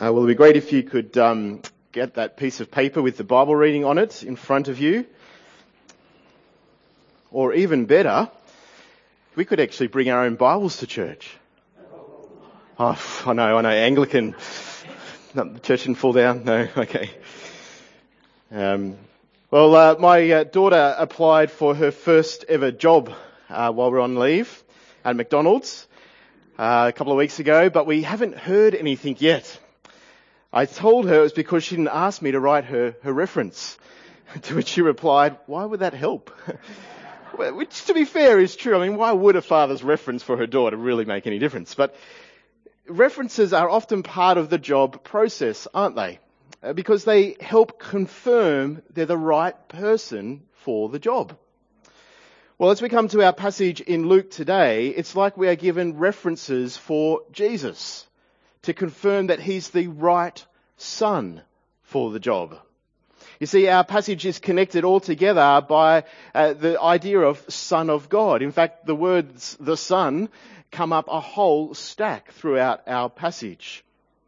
Well, it'd be great if you could get that piece of paper with the Bible reading on it in front of you. Or even better, we could actually bring our own Bibles to church. Oh, I know, Anglican. The church didn't fall down? No, okay. My daughter applied for her first ever job while we were on leave at McDonald's a couple of weeks ago, but we haven't heard anything yet. I told her it was because she didn't ask me to write her reference, to which she replied, "Why would that help?" Which, to be fair, is true. I mean, why would a father's reference for her daughter really make any difference? But references are often part of the job process, aren't they? Because they help confirm they're the right person for the job. Well, as we come to our passage in Luke today, it's like we are given references for Jesus to confirm that he's the right son for the job. You see, our passage is connected all together by the idea of Son of God. In fact, the words the Son come up a whole stack throughout our passage.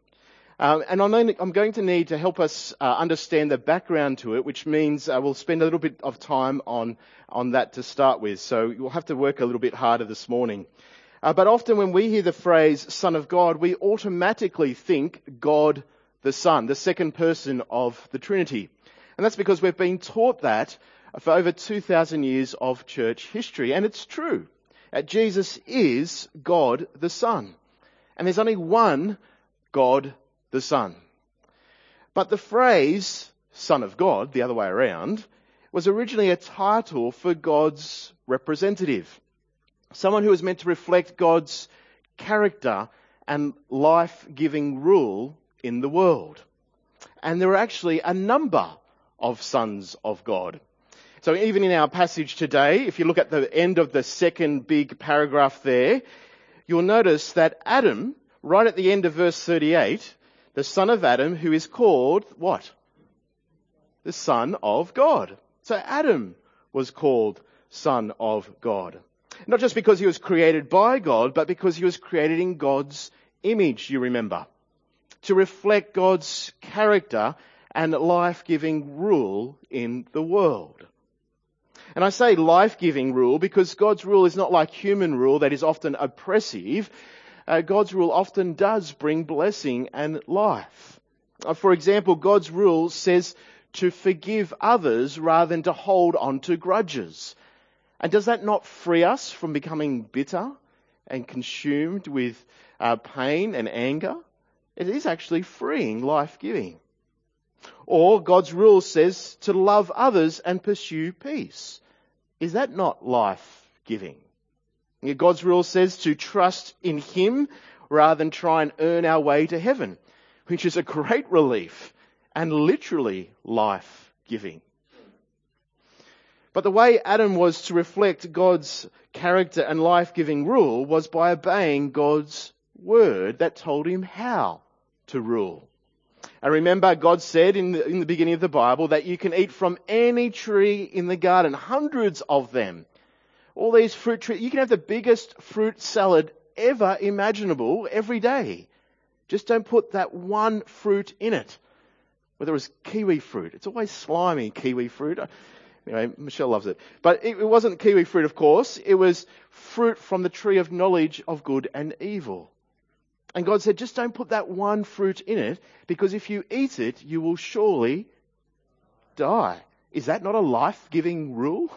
And I'm going to need to help us understand the background to it, which means we'll spend a little bit of time on that to start with. So you'll have to work a little bit harder this morning. But often when we hear the phrase Son of God, we automatically think God the Son, the second person of the Trinity. And that's because we've been taught that for over 2,000 years of church history. And it's true. Jesus is God the Son. And there's only one God the Son. But the phrase Son of God, the other way around, was originally a title for God's representative. Someone who was meant to reflect God's character and life-giving rule in the world. And there are actually a number of sons of God. So even in our passage today, if you look at the end of the second big paragraph there, you'll notice that Adam, right at the end of verse 38, the son of Adam, who is called what? The Son of God. So Adam was called Son of God. Not just because he was created by God, but because he was created in God's image, you remember. To reflect God's character and life-giving rule in the world. And I say life-giving rule because God's rule is not like human rule that is often oppressive. God's rule often does bring blessing and life. For example, God's rule says to forgive others rather than to hold on to grudges. And does that not free us from becoming bitter and consumed with pain and anger? It is actually freeing, life-giving. Or God's rule says to love others and pursue peace. Is that not life-giving? God's rule says to trust in Him rather than try and earn our way to heaven, which is a great relief and literally life-giving. But the way Adam was to reflect God's character and life-giving rule was by obeying God's word that told him how to rule. And remember, God said in the beginning of the Bible that you can eat from any tree in the garden, hundreds of them. All these fruit trees, you can have the biggest fruit salad ever imaginable every day. Just don't put that one fruit in it. Whether it was kiwi fruit. It's always slimy, kiwi fruit. Anyway, Michelle loves it. But it wasn't kiwi fruit, of course. It was fruit from the tree of knowledge of good and evil. And God said, just don't put that one fruit in it, because if you eat it, you will surely die. Is that not a life-giving rule?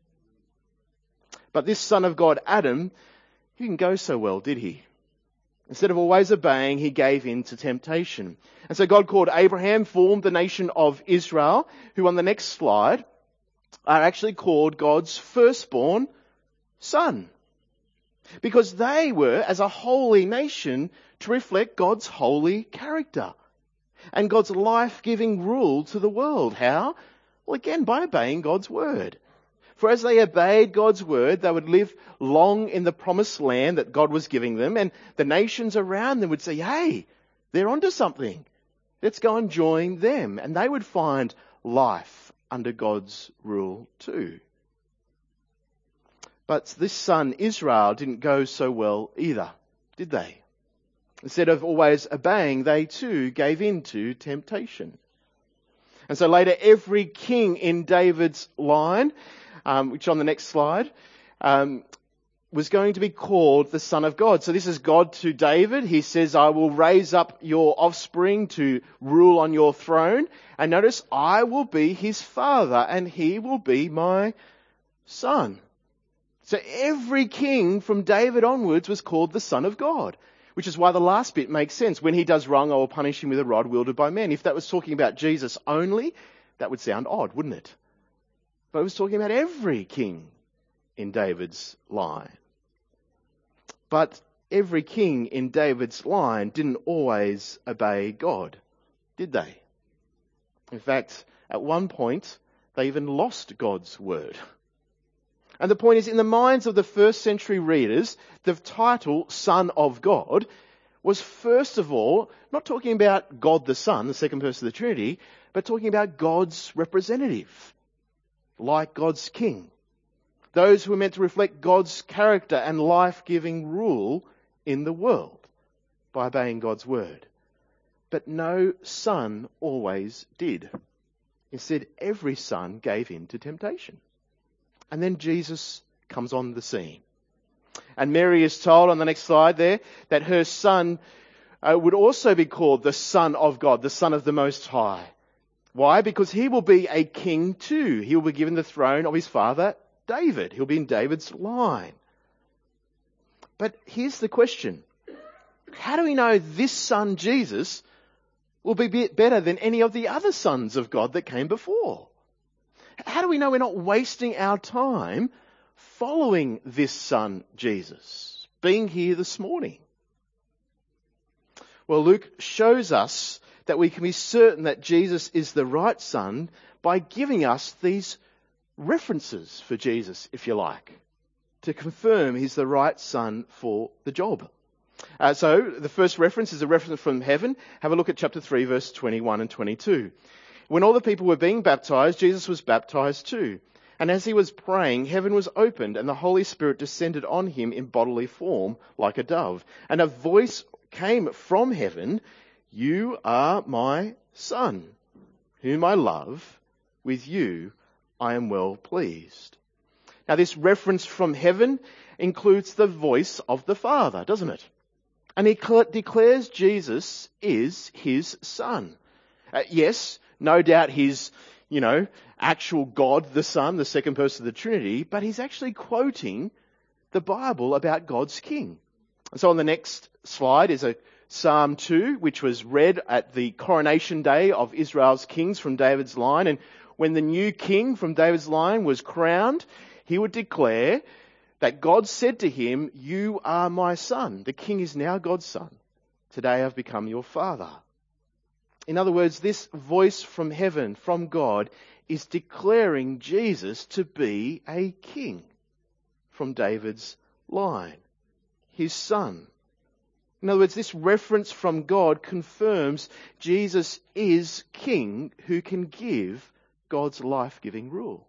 But this son of God, Adam, he didn't go so well, did he? Instead of always obeying, he gave in to temptation. And so God called Abraham, formed the nation of Israel, who on the next slide are actually called God's firstborn son. Because they were, as a holy nation, to reflect God's holy character and God's life-giving rule to the world. How? Well, again, by obeying God's word. For as they obeyed God's word, they would live long in the promised land that God was giving them, and the nations around them would say, hey, they're onto something. Let's go and join them. And they would find life under God's rule too. But this son, Israel, didn't go so well either, did they? Instead of always obeying, they too gave in to temptation. And so later, every king in David's line, which on the next slide, was going to be called the Son of God. So this is God to David. He says, I will raise up your offspring to rule on your throne. And notice, I will be his father and he will be my son. So every king from David onwards was called the Son of God, which is why the last bit makes sense. When he does wrong, I will punish him with a rod wielded by men. If that was talking about Jesus only, that would sound odd, wouldn't it? But it was talking about every king in David's line. But every king in David's line didn't always obey God, did they? In fact, at one point, they even lost God's word. And the point is, in the minds of the first century readers, the title Son of God was first of all not talking about God the Son, the second person of the Trinity, but talking about God's representative, like God's king. Those who were meant to reflect God's character and life-giving rule in the world by obeying God's word. But no son always did. Instead, every son gave in to temptation. And then Jesus comes on the scene. And Mary is told on the next slide there that her son would also be called the Son of God, the Son of the Most High. Why? Because he will be a king too. He will be given the throne of his father David. He'll be in David's line. But here's the question. How do we know this son, Jesus, will be better than any of the other sons of God that came before? How do we know we're not wasting our time following this son, Jesus, being here this morning? Well, Luke shows us that we can be certain that Jesus is the right son by giving us these references for Jesus, if you like, to confirm he's the right son for the job. So the first reference is a reference from heaven. Have a look at chapter 3, verse 21 and 22. When all the people were being baptized, Jesus was baptized too. And as he was praying, heaven was opened and the Holy Spirit descended on him in bodily form like a dove. And a voice came from heaven, "You are my son, whom I love. With you I am well pleased." Now this reference from heaven includes the voice of the Father, doesn't it? And he declares Jesus is his son. Yes, no doubt he's, actual God the Son, the second person of the Trinity, but he's actually quoting the Bible about God's king. And so on the next slide is a Psalm 2, which was read at the coronation day of Israel's kings from David's line. And when the new king from David's line was crowned, he would declare that God said to him, "You are my son." The king is now God's son. "Today I've become your father." In other words, this voice from heaven, from God, is declaring Jesus to be a king from David's line, his son. In other words, this reference from God confirms Jesus is king who can give God's life-giving rule.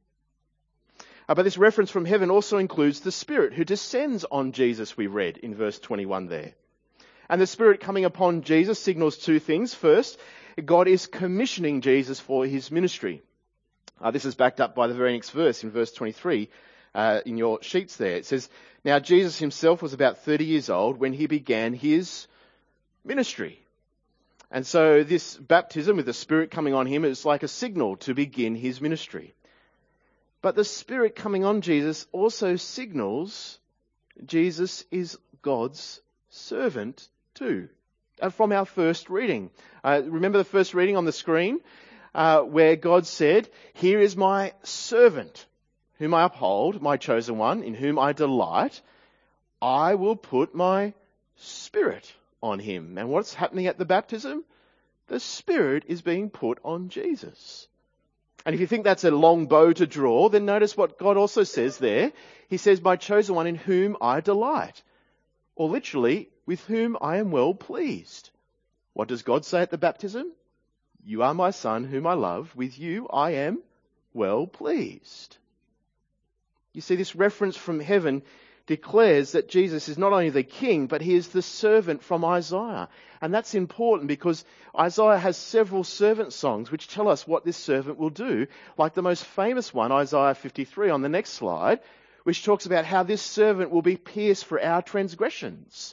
But this reference from heaven also includes the Spirit who descends on Jesus, we read in verse 21 there. And the Spirit coming upon Jesus signals two things. First, God is commissioning Jesus for his ministry. This is backed up by the very next verse in verse 23 in your sheets there. It says, "Now Jesus himself was about 30 years old when he began his ministry." And so this baptism with the Spirit coming on him is like a signal to begin his ministry. But the Spirit coming on Jesus also signals Jesus is God's servant too. From our first reading. Remember the first reading on the screen where God said, "Here is my servant, whom I uphold, my chosen one, in whom I delight. I will put my Spirit on him." And what's happening at the baptism? The Spirit is being put on Jesus. And if you think that's a long bow to draw, then notice what God also says there. He says, "My chosen one in whom I delight." Or literally, "with whom I am well pleased." What does God say at the baptism? "You are my son whom I love. With you I am well pleased." You see, this reference from heaven declares that Jesus is not only the king, but he is the servant from Isaiah. And that's important because Isaiah has several servant songs which tell us what this servant will do, like the most famous one, Isaiah 53 on the next slide, which talks about how this servant will be pierced for our transgressions,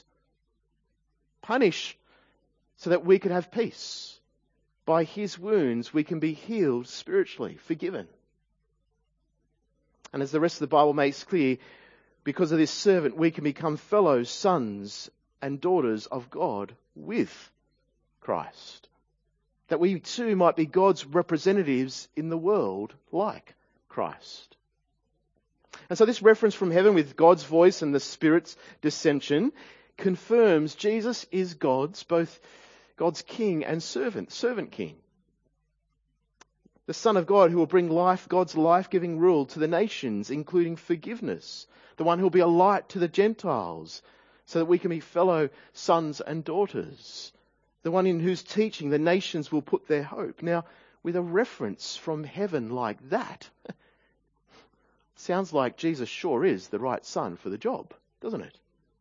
punished so that we could have peace. By his wounds we can be healed spiritually, forgiven. And as the rest of the Bible makes clear, because of this servant we can become fellow sons and daughters of God with Christ. That we too might be God's representatives in the world like Christ. And so this reference from heaven with God's voice and the Spirit's dissension confirms Jesus is God's king and servant king. The Son of God who will bring God's life-giving rule to the nations, including forgiveness. The one who will be a light to the Gentiles so that we can be fellow sons and daughters. The one in whose teaching the nations will put their hope. Now, with a reference from heaven like that, sounds like Jesus sure is the right son for the job, doesn't it?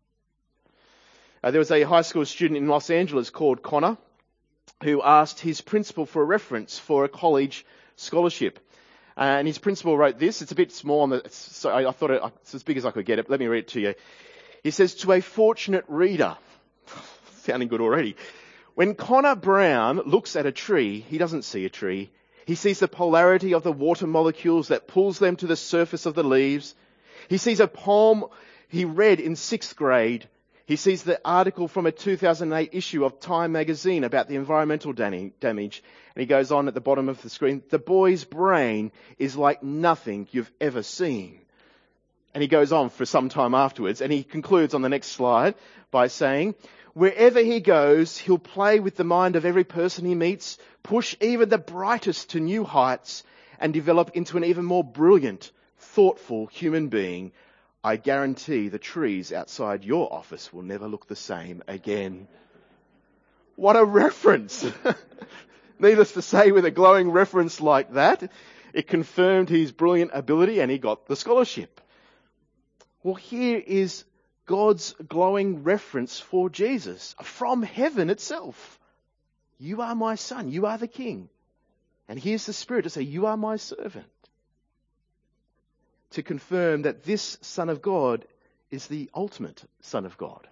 There was a high school student in Los Angeles called Connor who asked his principal for a reference for a college scholarship. And his principal wrote this. It's a bit small, so I thought it's as big as I could get it. Let me read it to you. He says, "To a fortunate reader," sounding good already, "when Connor Brown looks at a tree, he doesn't see a tree. He sees the polarity of the water molecules that pulls them to the surface of the leaves. He sees a poem he read in 6th grade. He sees the article from a 2008 issue of Time magazine about the environmental damage." And he goes on at the bottom of the screen, "The boy's brain is like nothing you've ever seen." And he goes on for some time afterwards, and he concludes on the next slide by saying, "Wherever he goes, he'll play with the mind of every person he meets, push even the brightest to new heights, and develop into an even more brilliant, thoughtful human being. I guarantee the trees outside your office will never look the same again." What a reference! Needless to say, with a glowing reference like that, it confirmed his brilliant ability and he got the scholarship. Well, here is God's glowing reference for Jesus from heaven itself. "You are my son, you are the king." And here's the Spirit to say, "You are my servant." To confirm that this Son of God is the ultimate Son of God.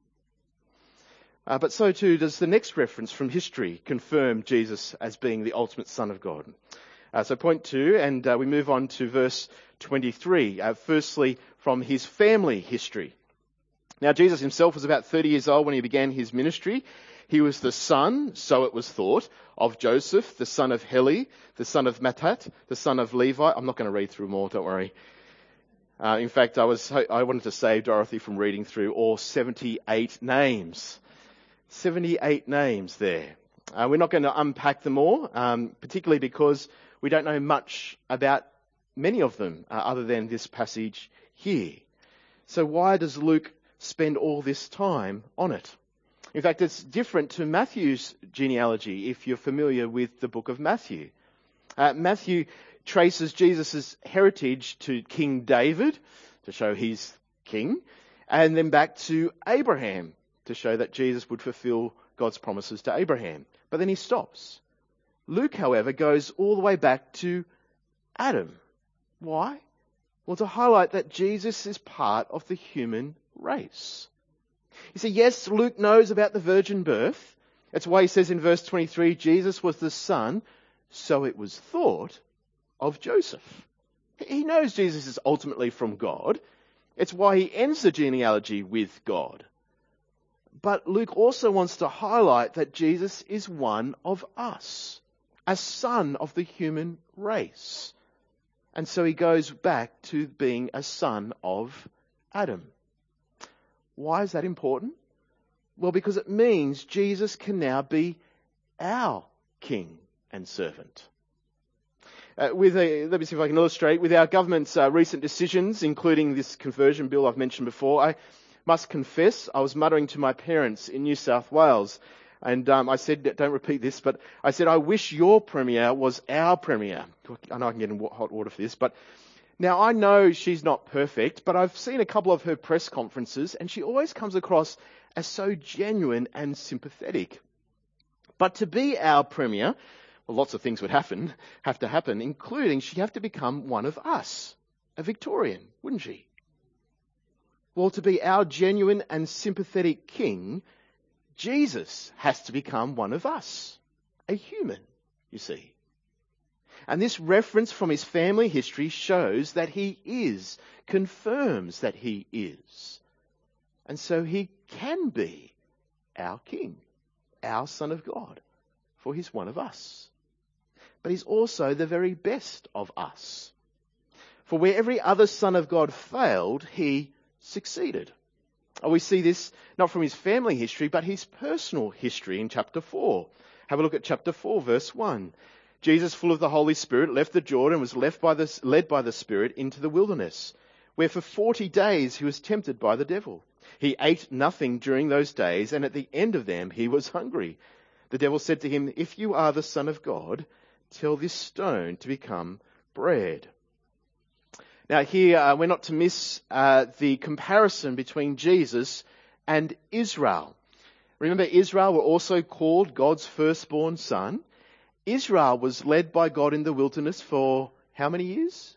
But so too does the next reference from history confirm Jesus as being the ultimate Son of God. So point 2, and we move on to verse 23. Firstly, from his family history. Now, Jesus himself was about 30 years old when he began his ministry. He was the son, so it was thought, of Joseph, the son of Heli, the son of Mattat, the son of Levi. I'm not going to read through more, don't worry. In fact, I wanted to save Dorothy from reading through all 78 names. 78 names there. We're not going to unpack them all, particularly because we don't know much about many of them other than this passage here. So why does Luke spend all this time on it? In fact, it's different to Matthew's genealogy, if you're familiar with the book of Matthew. Matthew traces Jesus' heritage to King David, to show he's king, and then back to Abraham, to show that Jesus would fulfill God's promises to Abraham. But then he stops. Luke, however, goes all the way back to Adam. Why? Well, to highlight that Jesus is part of the human race. You see, yes, Luke knows about the virgin birth. That's why he says in verse 23, Jesus was the son, so it was thought, of Joseph. He knows Jesus is ultimately from God. It's why he ends the genealogy with God. But Luke also wants to highlight that Jesus is one of us, a son of the human race. And so he goes back to being a son of Adam. Why is that important? Well, because it means Jesus can now be our king and servant. Let me see if I can illustrate. With our government's recent decisions, including this conversion bill I've mentioned before, I must confess I was muttering to my parents in New South Wales. And I said, don't repeat this, but I said, I wish your premier was our premier. I know I can get in hot water for this, but Now, I know she's not perfect, but I've seen a couple of her press conferences, and she always comes across as so genuine and sympathetic. But to be our Premier, well, lots of things would have to happen, including she'd have to become one of us, a Victorian, wouldn't she? Well, to be our genuine and sympathetic King, Jesus has to become one of us, a human, you see. And this reference from his family history shows that he is, confirms that he is. And so he can be our King, our Son of God, for he's one of us. But he's also the very best of us. For where every other Son of God failed, he succeeded. We see this not from his family history, but his personal history in chapter 4. Have a look at chapter 4, verse 1. Jesus, full of the Holy Spirit, left the Jordan and was led by the Spirit into the wilderness, where for 40 days he was tempted by the devil. He ate nothing during those days, and at the end of them he was hungry. The devil said to him, "If you are the Son of God, tell this stone to become bread." Now here, we're not to miss the comparison between Jesus and Israel. Remember, Israel were also called God's firstborn son. Israel was led by God in the wilderness for how many years?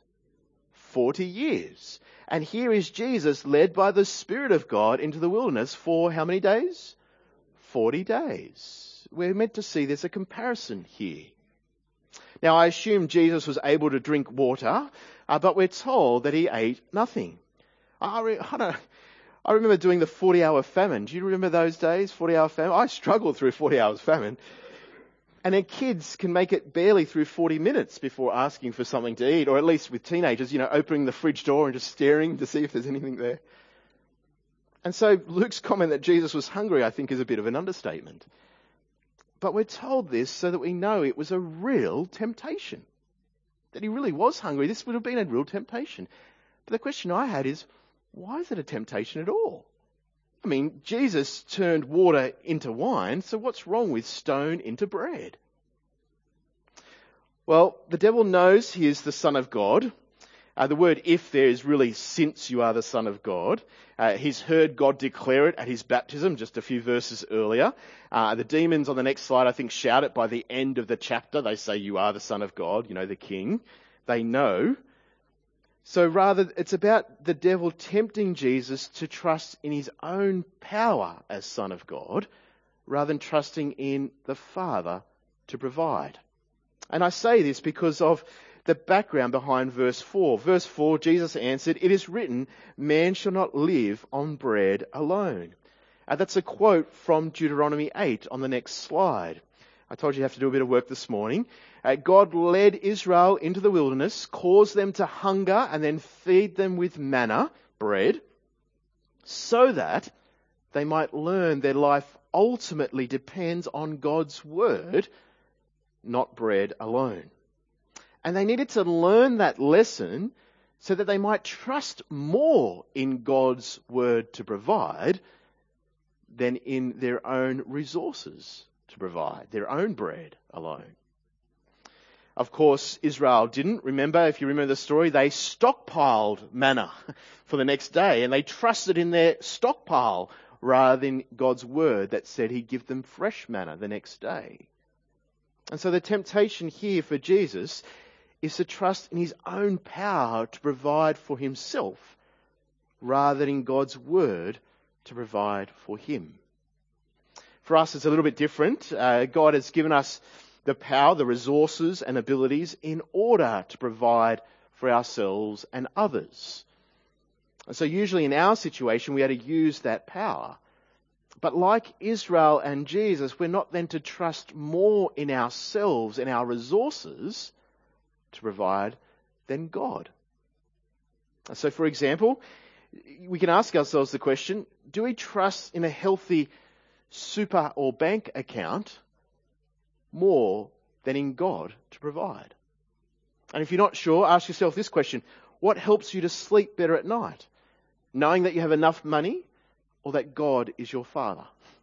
40 years. And here is Jesus led by the Spirit of God into the wilderness for how many days? 40 days. We're meant to see there's a comparison here. Now, I assume Jesus was able to drink water, but we're told that he ate nothing. I remember doing the 40-hour famine. Do you remember those days, 40-hour famine? I struggled through 40 hours famine. And then kids can make it barely through 40 minutes before asking for something to eat, or at least with teenagers, opening the fridge door and just staring to see if there's anything there. And so Luke's comment that Jesus was hungry, I think, is a bit of an understatement. But we're told this so that we know it was a real temptation, that he really was hungry. This would have been a real temptation. But the question I had is, why is it a temptation at all? I mean, Jesus turned water into wine, so what's wrong with stone into bread? Well, the devil knows he is the Son of God. The word "if" there is really "since you are the Son of God." He's heard God declare it at his baptism just a few verses earlier. The demons on the next slide, I think, shout it by the end of the chapter. They say, "You are the Son of God," the King. They know. So rather, it's about the devil tempting Jesus to trust in his own power as Son of God, rather than trusting in the Father to provide. And I say this because of the background behind verse 4. Verse 4, Jesus answered, "It is written, man shall not live on bread alone." That's a quote from Deuteronomy 8 on the next slide. I told you have to do a bit of work this morning. God led Israel into the wilderness, caused them to hunger, and then feed them with manna, bread, so that they might learn their life ultimately depends on God's word, not bread alone. And they needed to learn that lesson so that they might trust more in God's word to provide than in their own resources to provide, their own bread alone. Of course, Israel didn't. Remember, if you remember the story, they stockpiled manna for the next day, and they trusted in their stockpile rather than God's word that said he'd give them fresh manna the next day. And so the temptation here for Jesus is to trust in his own power to provide for himself rather than in God's word to provide for him. For us, it's a little bit different. God has given us the power, the resources and abilities in order to provide for ourselves and others. And so usually in our situation, we had to use that power. But like Israel and Jesus, we're not then to trust more in ourselves and our resources to provide than God. So for example, we can ask ourselves the question, do we trust in a healthy super or bank account more than in God to provide? And if you're not sure, ask yourself this question. What helps you to sleep better at night? Knowing that you have enough money or that God is your Father?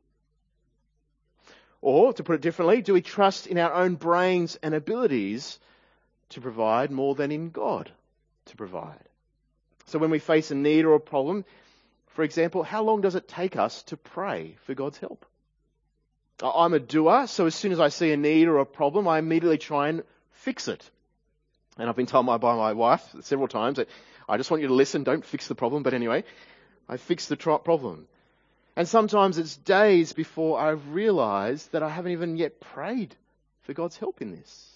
Or, to put it differently, do we trust in our own brains and abilities to provide more than in God to provide. So when we face a need or a problem, for example, how long does it take us to pray for God's help? I'm a doer, so as soon as I see a need or a problem, I immediately try and fix it. And I've been told by my wife several times that I just want you to listen, don't fix the problem. But anyway, I fix the problem. And sometimes it's days before I've realized that I haven't even yet prayed for God's help in this.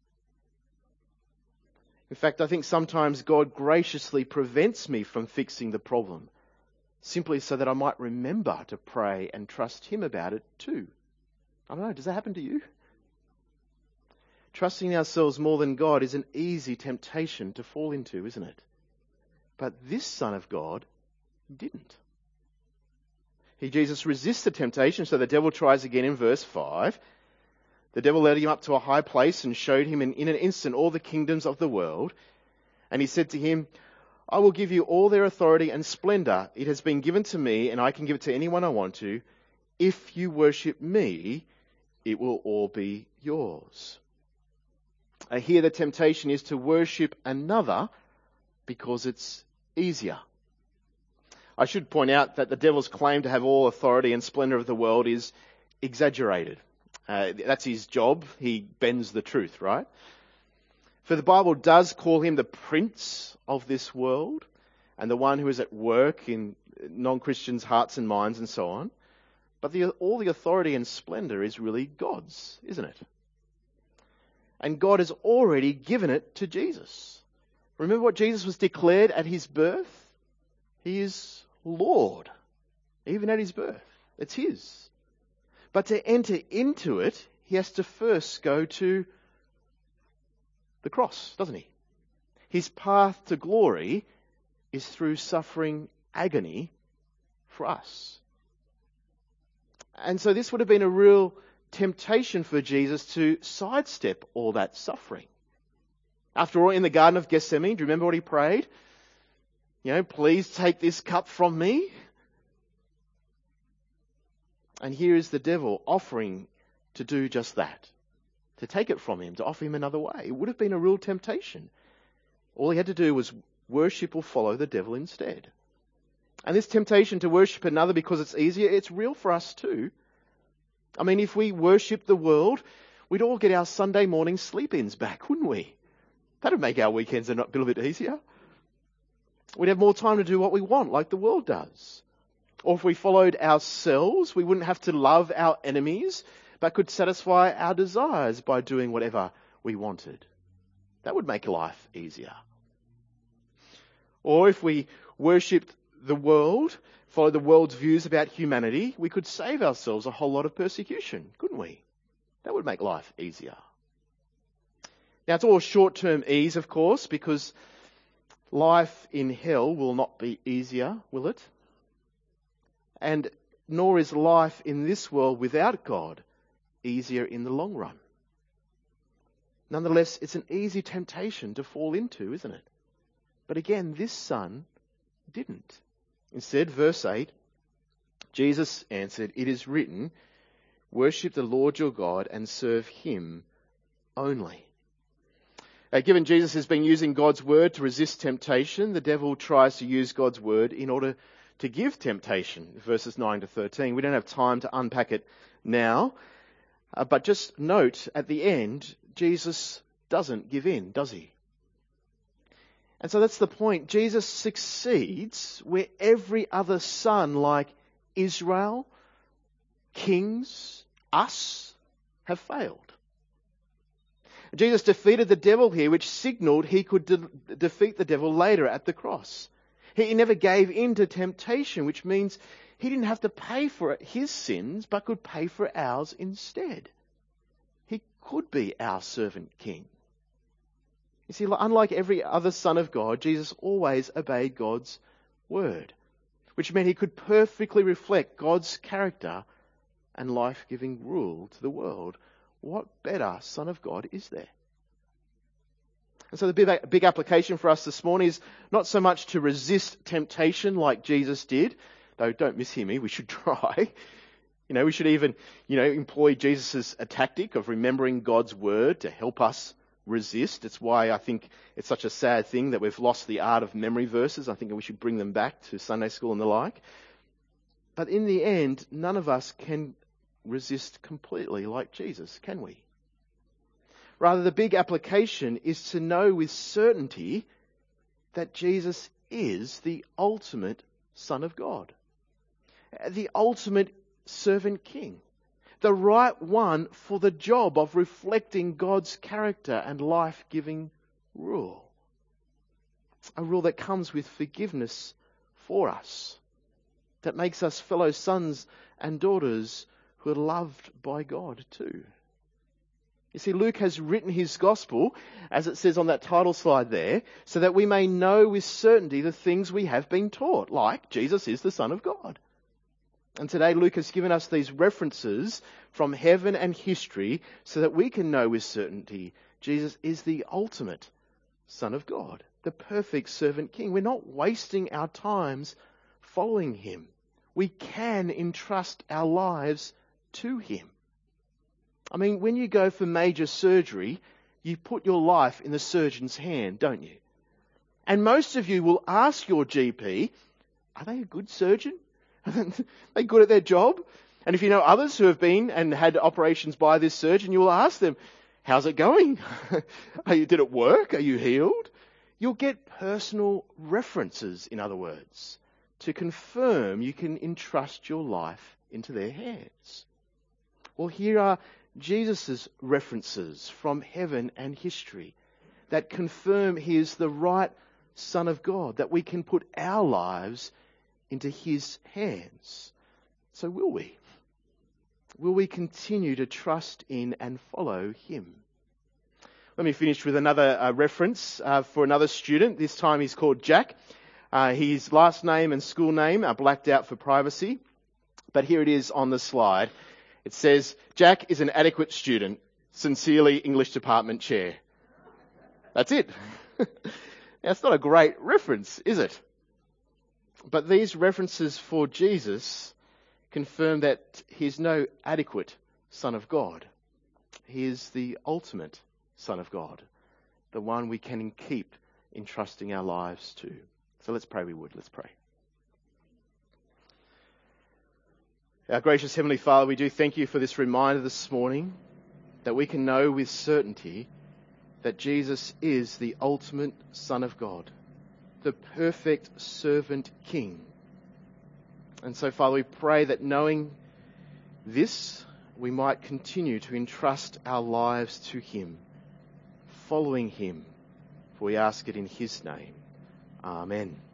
In fact, I think sometimes God graciously prevents me from fixing the problem, simply so that I might remember to pray and trust Him about it too. I don't know, does that happen to you? Trusting ourselves more than God is an easy temptation to fall into, isn't it? But this Son of God didn't. Jesus resists the temptation, so the devil tries again in verse 5. The devil led him up to a high place and showed him in an instant all the kingdoms of the world. And he said to him, I will give you all their authority and splendor. It has been given to me, and I can give it to anyone I want to. If you worship me, it will all be yours. Here the temptation is to worship another because it's easier. I should point out that the devil's claim to have all authority and splendor of the world is exaggerated. That's his job. He bends the truth, right? For the Bible does call him the prince of this world and the one who is at work in non-Christians' hearts and minds and so on. But all the authority and splendor is really God's, isn't it? And God has already given it to Jesus. Remember what Jesus was declared at his birth? He is Lord, even at his birth. It's his. But to enter into it, he has to first go to the cross, doesn't he? His path to glory is through suffering agony for us. And so this would have been a real temptation for Jesus to sidestep all that suffering. After all, in the Garden of Gethsemane, do you remember what he prayed? Please take this cup from me. And here is the devil offering to do just that, to take it from him, to offer him another way. It would have been a real temptation. All he had to do was worship or follow the devil instead. And this temptation to worship another because it's easier, it's real for us too. I mean, if we worship the world, we'd all get our Sunday morning sleep-ins back, wouldn't we? That'd make our weekends a little bit easier. We'd have more time to do what we want, like the world does. Or if we followed ourselves, we wouldn't have to love our enemies, but could satisfy our desires by doing whatever we wanted. That would make life easier. Or if we worshipped the world, followed the world's views about humanity, we could save ourselves a whole lot of persecution, couldn't we? That would make life easier. Now, it's all short-term ease, of course, because life in hell will not be easier, will it? And nor is life in this world without God easier in the long run. Nonetheless, it's an easy temptation to fall into, isn't it? But again, this son didn't. Instead, verse 8, Jesus answered, "It is written, worship the Lord your God and serve him only." Given Jesus has been using God's word to resist temptation, the devil tries to use God's word in order to give temptation, verses 9 to 13. We don't have time to unpack it now, but just note at the end, Jesus doesn't give in, does he? And so that's the point. Jesus succeeds where every other son like Israel, kings, us, have failed. Jesus defeated the devil here, which signaled he could defeat the devil later at the cross. He never gave in to temptation, which means he didn't have to pay for his sins, but could pay for ours instead. He could be our servant king. You see, unlike every other son of God, Jesus always obeyed God's word, which meant he could perfectly reflect God's character and life-giving rule to the world. What better son of God is there? And so the big application for us this morning is not so much to resist temptation like Jesus did, though don't mishear me, we should try. We should even, employ Jesus' tactic of remembering God's word to help us resist. It's why I think it's such a sad thing that we've lost the art of memory verses. I think we should bring them back to Sunday school and the like. But in the end, none of us can resist completely like Jesus, can we? Rather, the big application is to know with certainty that Jesus is the ultimate Son of God, the ultimate servant king, the right one for the job of reflecting God's character and life-giving rule. A rule that comes with forgiveness for us, that makes us fellow sons and daughters who are loved by God too. You see, Luke has written his gospel, as it says on that title slide there, so that we may know with certainty the things we have been taught, like Jesus is the Son of God. And today Luke has given us these references from heaven and history so that we can know with certainty Jesus is the ultimate Son of God, the perfect servant king. We're not wasting our times following him. We can entrust our lives to him. I mean, when you go for major surgery, you put your life in the surgeon's hand, don't you? And most of you will ask your GP, are they a good surgeon? Are they good at their job? And if you know others who have been and had operations by this surgeon, you will ask them, how's it going? Did it work? Are you healed? You'll get personal references, in other words, to confirm you can entrust your life into their hands. Well, here are Jesus' references from heaven and history that confirm he is the right Son of God, that we can put our lives into his hands. So will we? Will we continue to trust in and follow him? Let me finish with another reference for another student. This time he's called Jack. His last name and school name are blacked out for privacy, but here it is on the slide. It says, Jack is an adequate student. Sincerely, English Department Chair. That's it. Now, it's not a great reference, is it? But these references for Jesus confirm that he is no adequate Son of God. He is the ultimate Son of God, the one we can keep entrusting our lives to. So let's pray, Let's pray. Our gracious Heavenly Father, we do thank you for this reminder this morning that we can know with certainty that Jesus is the ultimate Son of God, the perfect servant king. And so, Father, we pray that knowing this, we might continue to entrust our lives to him, following him, for we ask it in his name. Amen.